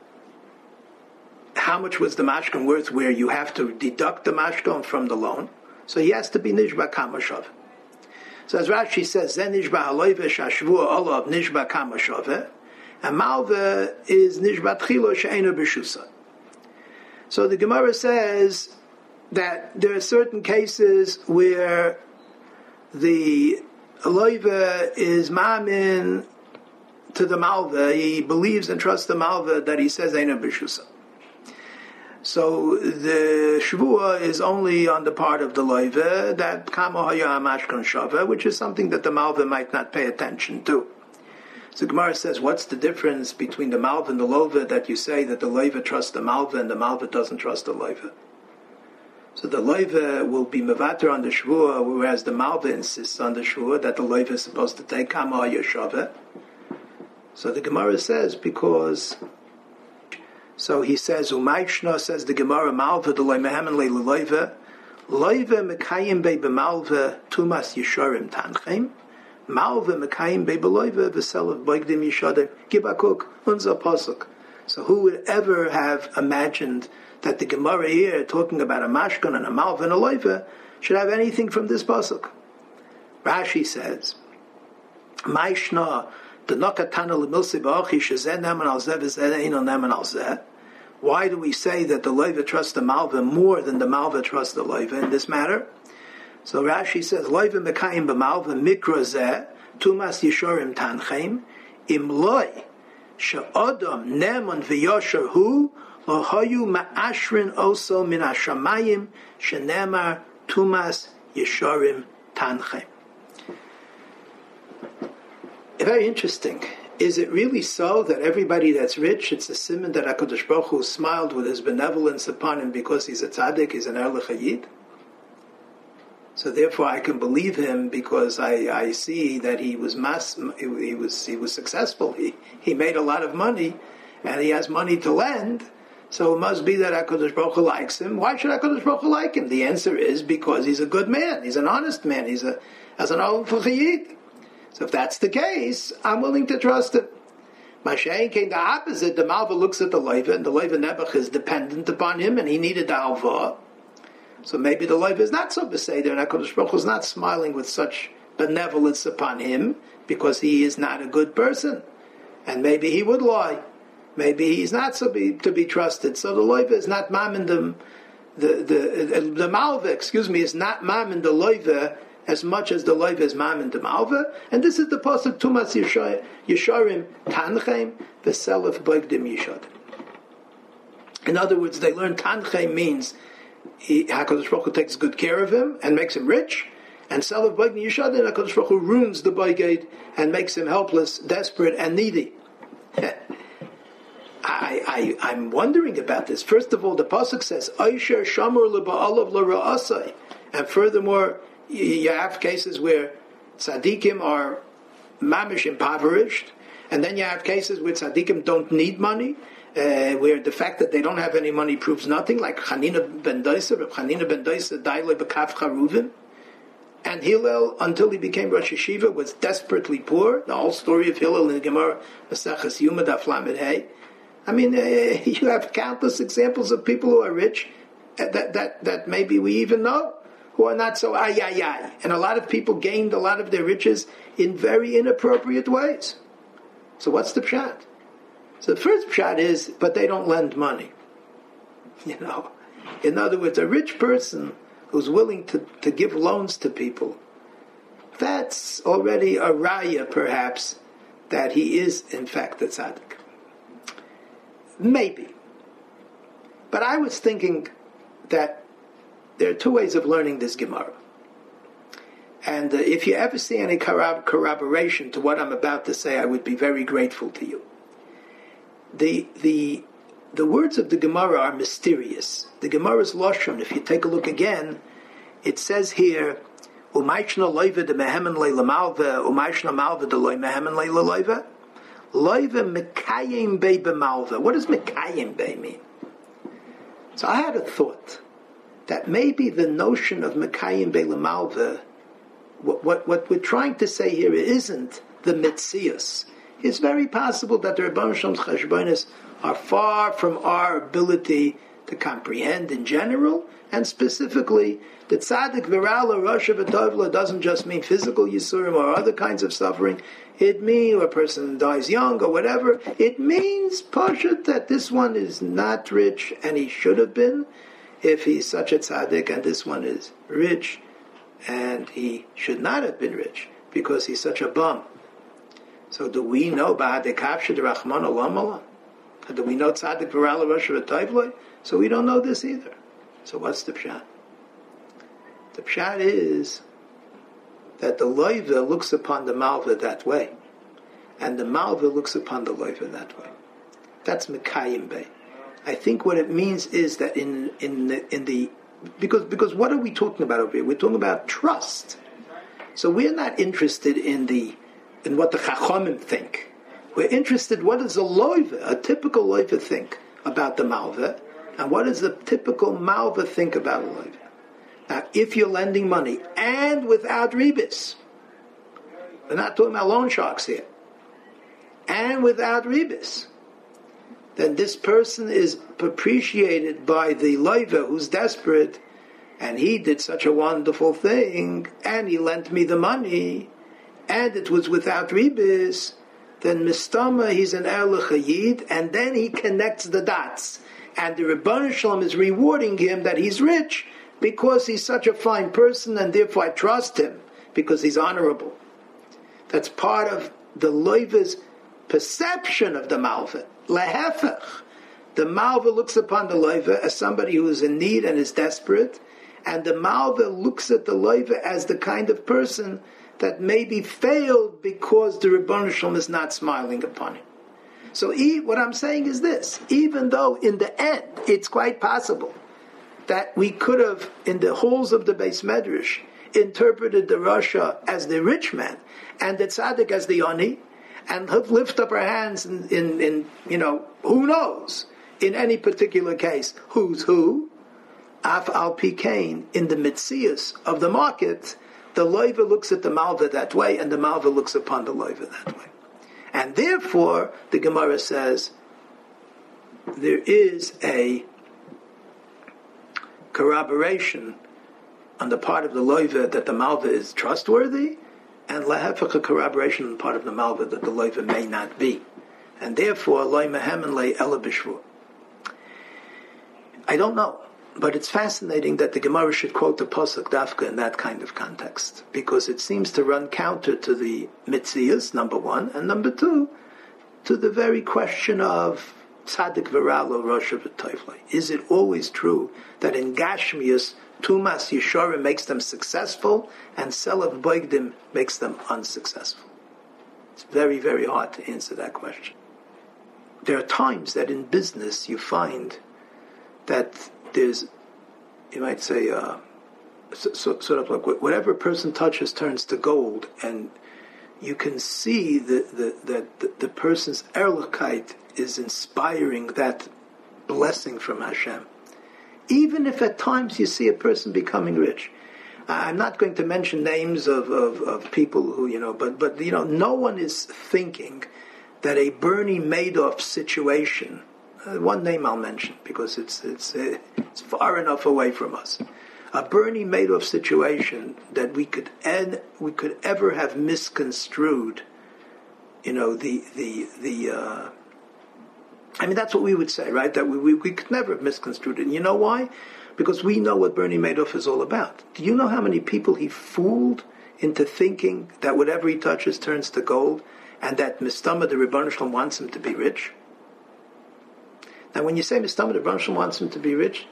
how much was the mashkan worth, where you have to deduct the mashkan from the loan, so he has to be nishba kamashav. So as Rashi says, zen nishba haloive shashvua olav nishba kamashav, and malva is nishba tchilo she'ena b'shusa. So the Gemara says that there are certain cases where the Loiva is ma'amin to the Malva. He believes and trusts the Malva that he says Eina B'Shusa. So the Shvua is only on the part of the Loiva that Kamo Haya Mashkan Shava, which is something that the Malva might not pay attention to. So Gemara says, what's the difference between the Malva and the Loiva that you say that the Loiva trusts the Malva and the Malva doesn't trust the Loiva? So the Loiva will be mevater on the Shvua, whereas the Malva insists on the Shvua that the Loiva is supposed to take Kama Yeshava. So the Gemara says, because So he says, Umayshna, says the Gemara, Malva de loy mehemen le loiva, loiva mekayim be b'malva tumas yisharim tanchem, malva mekayim be b'loiva v'selav boigdim yishadim, gibakuk, unza pasuk. So who would ever have imagined that the Gemara here, talking about a mashkan and a malva and a loiva, should have anything from this pasuk? Rashi says, Maishna, the nokatana lemilsi ba'achi shezeh neman al zeh v'zeh eino neman al zeh. Why do we say that the loiva trusts the malva more than the malva trusts the loiva in this matter? So Rashi says, loiva mekayim b'malva mikra zeh tumas yishorim tanchem im loy she'odom neman v'yosher hu lo hayu ma'ashrin oso min hashamayim shenemar tumas yishorim tanchem. Very interesting. Is it really so that everybody that's rich, it's a simon that HaKadosh Baruch Hu smiled with his benevolence upon him because he's a tzaddik, he's an erlich hayid? So therefore I can believe him because I see that he was successful. He made a lot of money and he has money to lend. So it must be that HaKadosh Baruch Hu likes him. Why should HaKadosh Baruch Hu like him? The answer is because he's a good man. He's an honest man. He's an erlich hayid. So if that's the case, I'm willing to trust him. Mashiach came the opposite. The Malva looks at the Leiva, and the Leiva Nebuch is dependent upon him, and he needed the Alva. So maybe the Leiva is not so beseder, and HaKadosh Baruch Hu is not smiling with such benevolence upon him, because he is not a good person. And maybe he would lie. Maybe he's not to be trusted. So the Leiva is not mammon the Malva, is not mammon the Leiva, as much as the loiva is mam and the malva, and this is the pasuk tumas yisharim tanchem v'selef boigdim yishadim. In other words, they learn tanchem means HaKadosh Baruch Hu takes good care of him and makes him rich, and selef boigdim yishadim, HaKadosh Baruch Hu ruins the boiged and makes him helpless, desperate, and needy. I'm wondering about this. First of all, the pasuk says Aisher shamur leba'alav l'ra'asai, and furthermore, you have cases where tzaddikim are mamish impoverished, and then you have cases where tzaddikim don't need money, where the fact that they don't have any money proves nothing, like Chanina ben Doisa. Chanina ben Doisa died b'kav charuvim, and Hillel, until he became Rosh Yeshiva, was desperately poor. The whole story of Hillel in the Gemara Maseches Yuma Daf Lamed Hey. I mean, you have countless examples of people who are rich that maybe we even know, who are not so ay. And a lot of people gained a lot of their riches in very inappropriate ways. So what's the pshat? So the first pshat is, but they don't lend money. In other words, a rich person who's willing to give loans to people, that's already a raya, perhaps, that he is, in fact, a tzaddik. Maybe. But I was thinking that there are two ways of learning this Gemara. And if you ever see any corroboration to what I'm about to say, I would be very grateful to you. The words of the Gemara are mysterious. The Gemara's Lashon, if you take a look again, it says here, Umayshna loiva de mehemen leila malva, umayshna malva de loy mehemen leila loiva. Loiva mekayim be b'malva. What does mekayim be mean? So I had a thought that maybe the notion of Mekayim Be'la Malva, what we're trying to say here isn't the Metzius. It's very possible that the Rebbeinu Shalom's Cheshbonos are far from our ability to comprehend in general, and specifically, the Tzaddik Virala Rasha V'Tovla doesn't just mean physical Yisurim or other kinds of suffering. It means a person dies young or whatever. It means, Pashut, that this one is not rich and he should have been, if he's such a tzaddik, and this one is rich, and he should not have been rich, because he's such a bum. So do we know Ba'adekavshid Rachman Olam? Do we know tzaddik v'rala Rosh V'Toivloi? So we don't know this either. So what's the pshat? The pshat is that the loiva looks upon the malva that way, and the malva looks upon the loiva that way. That's Mekayim Bey. I think what it means is that because what are we talking about over here? We're talking about trust. So we're not interested in what the Chachamim think. We're interested, what does a loiva, a typical loiva, think? about the malva, and what does the typical malva think about a loiva? Now, if you're lending money and without ribis, we're not talking about loan sharks here, and without ribis, then this person is appreciated by the loiva who's desperate, and he did such a wonderful thing, and he lent me the money, and it was without ribis, then mistama, he's an erlich hayid, and then he connects the dots. And the Rebbeinu Shalom is rewarding him that he's rich because he's such a fine person, and therefore I trust him because he's honorable. That's part of the loiva's perception of the malva. Lehefech. The malva looks upon the loiva as somebody who is in need and is desperate, and the malva looks at the loiva as the kind of person that maybe failed because the Rebbeinu Shalom is not smiling upon him. So what I'm saying is this: even though in the end it's quite possible that we could have, in the halls of the Beis Medrash, interpreted the Rasha as the rich man and the Tzaddik as the Oni, and have lift up our hands in who knows, in any particular case, who's who, Af al Pikain, in the Mitzias of the market, the loiva looks at the malva that way, and the malva looks upon the loiva that way. And therefore, the Gemara says, there is a corroboration on the part of the loiva that the malva is trustworthy, and lehefech, a corroboration on the part of the malva that the loiva may not be. And therefore, loy mehem and lei ela b'shvua. I don't know. But it's fascinating that the Gemara should quote the Pasuk Dafka in that kind of context, because it seems to run counter to the Mitzias, number one, and number two, to the very question of Tzaddik V'Ralo Rosha V'Toiflei. Is it always true that in Gashmius, Tumas Yeshorim makes them successful, and Selav Boigdim makes them unsuccessful? It's very, very hard to answer that question. There are times that in business you find that there's, you might say, sort of like whatever a person touches turns to gold, and you can see that the person's erlichkeit is inspiring that blessing from Hashem. Even if at times you see a person becoming rich. I'm not going to mention names of people who, but no one is thinking that a Bernie Madoff situation, one name I'll mention because it's far enough away from us. A Bernie Madoff situation that we could ever have misconstrued. That's what we would say, right? That we could never have misconstrued it. And you know why? Because we know what Bernie Madoff is all about. Do you know how many people he fooled into thinking that whatever he touches turns to gold, and that Mistama the Rebbeinu Shalom wants him to be rich? Now, when you say Mistama the Rebbeinu Shalom wants him to be rich,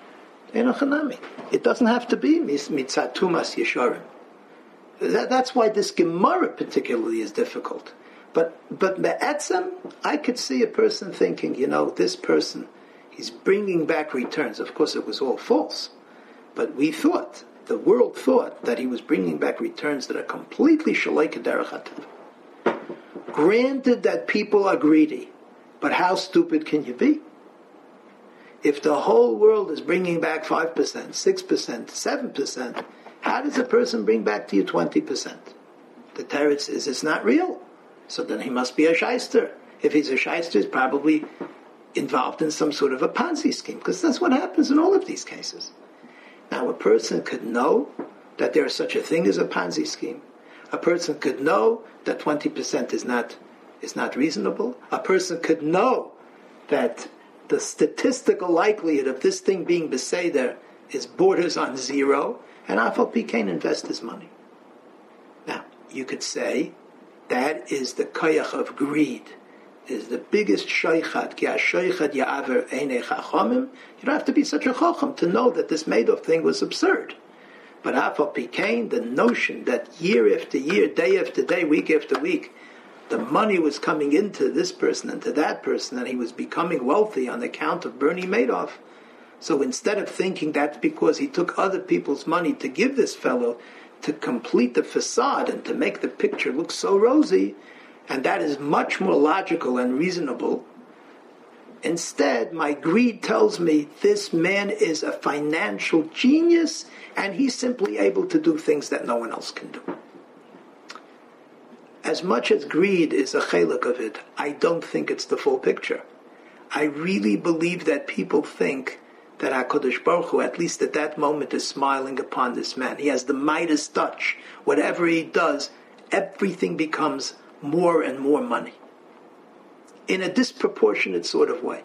it doesn't have to be mitzat tumas yesharim. That's why this Gemara particularly is difficult. But be'etzem, I could see a person thinking, this person, he's bringing back returns. Of course, it was all false. But the world thought that he was bringing back returns that are completely shalei k'derech hatav. Granted that people are greedy, but how stupid can you be? If the whole world is bringing back 5%, 6%, 7%, how does a person bring back to you 20%? The teretz is it's not real. So then he must be a shyster. If he's a shyster, he's probably involved in some sort of a Ponzi scheme, because that's what happens in all of these cases. Now, a person could know that there is such a thing as a Ponzi scheme. A person could know that 20% is not reasonable. A person could know that the statistical likelihood of this thing being beseder is borders on zero, and Afal Pi can't invest his money. Now, you could say that is the koyach of greed, is the biggest shoichat, ki ha-shoichat ya'aver einei chachamim. You don't have to be such a chacham to know that this Madoff thing was absurd. But Afal Pi Kain, the notion that year after year, day after day, week after week, the money was coming into this person and to that person, and he was becoming wealthy on account of Bernie Madoff. So instead of thinking that's because he took other people's money to give this fellow to complete the facade and to make the picture look so rosy, and that is much more logical and reasonable, Instead, my greed tells me this man is a financial genius and he's simply able to do things that no one else can do. As much as greed is a chelik of it, I don't think it's the full picture. I really believe that people think that HaKadosh Baruch Hu, at least at that moment, is smiling upon this man. He has the Midas touch. Whatever he does, everything becomes more and more money, in a disproportionate sort of way.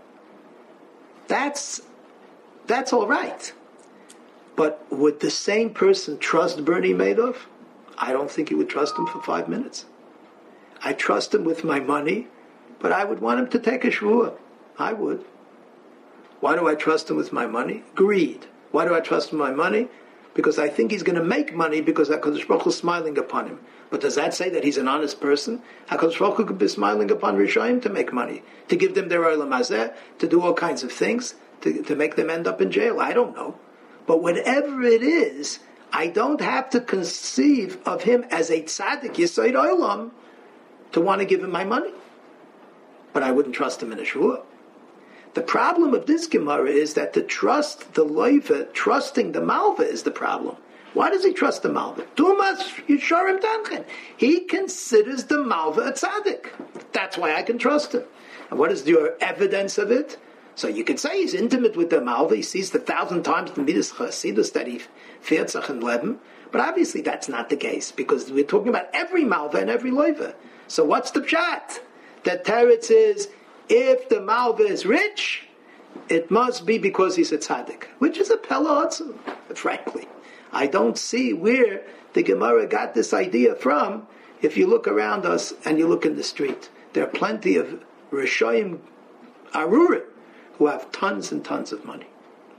That's all right. But would the same person trust Bernie Madoff? I don't think he would trust him for 5 minutes. I trust him with my money, but I would want him to take a shvuah. I would. Why do I trust him with my money? Greed. Why do I trust him with my money? Because I think he's going to make money because HaKadosh Baruch Hu is smiling upon him. But does that say that he's an honest person? HaKadosh Baruch Hu could be smiling upon Rishayim to make money, to give them their olam hazeh, to do all kinds of things, to make them end up in jail. I don't know. But whatever it is, I don't have to conceive of him as a tzaddik, Yesod Olam, to want to give him my money. But I wouldn't trust him in a shvuah. The problem of this Gemara is that to trust the loiva, trusting the malva is the problem. Why does he trust the malva? Tumas Yisharim Tanchen. He considers the malva a tzaddik. That's why I can trust him. And what is your evidence of it? So you could say he's intimate with the malva. He sees the 1,000 times the midas chasidus that he fearzach and leben. But obviously that's not the case, because we're talking about every malva and every loiva. So what's the pshat? The teretz is, if the malva is rich, it must be because he's a tzaddik, which is a pella otzum, frankly. I don't see where the Gemara got this idea from. If you look around us and you look in the street, there are plenty of Rishayim Arurim who have tons and tons of money.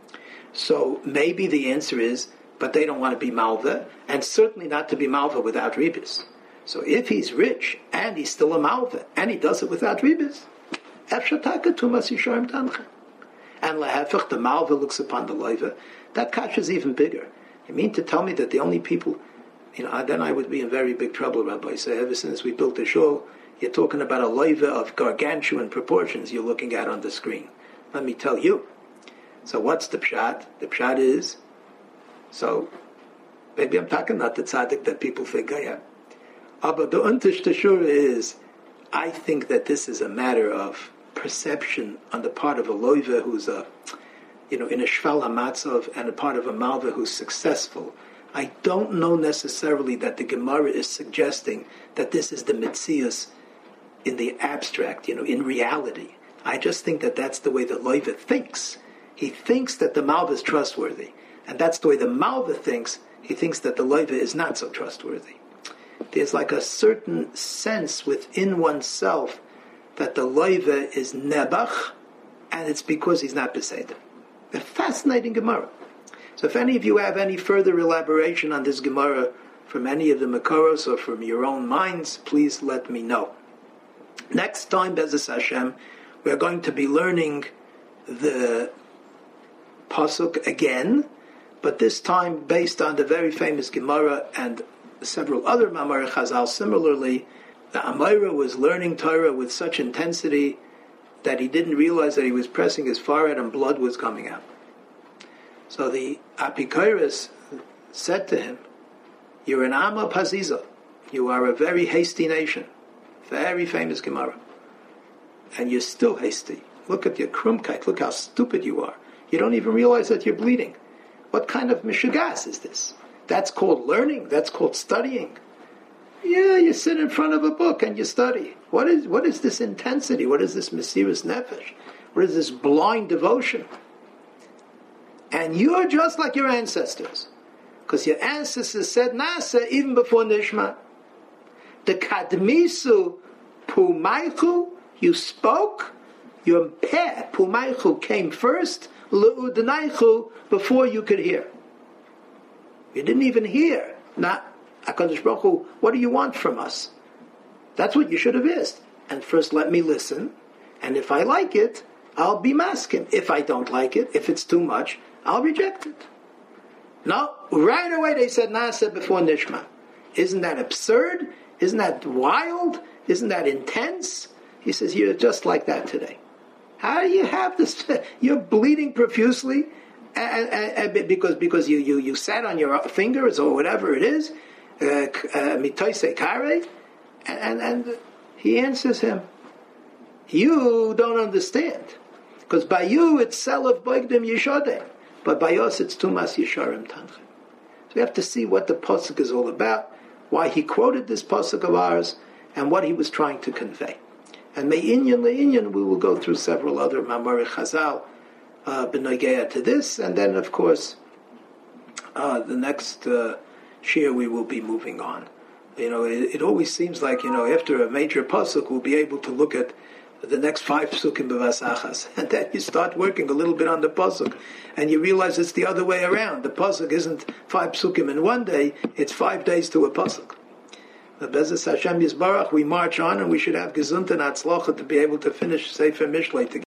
So maybe the answer is, but they don't want to be malva, and certainly not to be malva without ribis. So if he's rich, and he's still a malva, and he does it without ribis, efshataka tumas yisharim tancha. And lehefech, the malva looks upon the loiva. That kasha is even bigger. You mean to tell me that the only people, then I would be in very big trouble, Rabbi. So ever since we built the shul, you're talking about a loiva of gargantuan proportions you're looking at on the screen. Let me tell you. So what's the pshat? The pshat is, so maybe I'm talking not the tzaddik that people think I am. But the untish teshura is, I think that this is a matter of perception on the part of a loiva who's in a shval hamatzov, and a part of a malva who's successful. I don't know necessarily that the Gemara is suggesting that this is the mitzias in the abstract, in reality. I just think that that's the way the loiva thinks. He thinks that the malva is trustworthy, and that's the way the malva thinks. He thinks that the loiva is not so trustworthy. There's like a certain sense within oneself that the loiva is nebach, and it's because he's not beseder. A fascinating Gemara. So if any of you have any further elaboration on this Gemara from any of the Makoros or from your own minds, please let me know. Next time, Be'ezus Hashem, we are going to be learning the Pasuk again, but this time based on the very famous Gemara and several other Mamar Chazal. Similarly, the Amora was learning Torah with such intensity that he didn't realize that he was pressing his forehead and blood was coming out. So the Apikoros said to him, "You're an Amma Paziza. You are a very hasty nation." Very famous Gemara. And you're still hasty. Look at your krumkeit. Look how stupid you are. You don't even realize that you're bleeding. What kind of mishugas is this? That's called learning. That's called studying. Yeah, you sit in front of a book and you study. What is this intensity? What is this Mesiras Nefesh? What is this blind devotion? And you're just like your ancestors. Because your ancestors said Nasa even before Nishma. The Kadmisu Pumaichu, you spoke. Your Peh Pumaichu came first. Le'udnaichu, before you could hear. You didn't even hear. Not HaKadosh Baruch Hu, what do you want from us? That's what you should have asked. And first let me listen, and if I like it, I'll be masking. If I don't like it, if it's too much, I'll reject it. No, right away they said Nasa before Nishma. Isn't that absurd? Isn't that wild? Isn't that intense? He says, you're just like that today. How do you have this? You're bleeding profusely, and because you sat on your fingers or whatever it is, mitoise kare, and he answers him, you don't understand, because by you it's selef boigdim yishodem, but by us it's tumas yisharim tanchim. So we have to see what the pasuk is all about, why he quoted this pasuk of ours, and what he was trying to convey. And me'inyan le'inyan, we will go through several other Mamari Chazal b'nogeya to this, and then of course the next shir we will be moving on. It always seems like after a major pasuk we'll be able to look at the next 5 psukim b'vasachas, and then you start working a little bit on the pasuk, and you realize it's the other way around. The pasuk isn't 5 psukim in one day; it's 5 days to a pasuk. The Bezos Hashem Yisbarach, we march on, and we should have gesund and atzlocha to be able to finish Sefer Mishlei together.